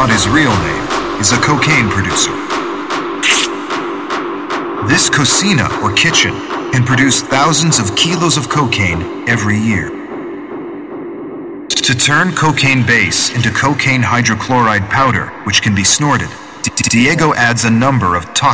not his real name, is a cocaine producer. This cocina, or kitchen, can produce thousands of kilos of cocaine every year. To turn cocaine base into cocaine hydrochloride powder, which can be snorted, Diego adds a number of toxic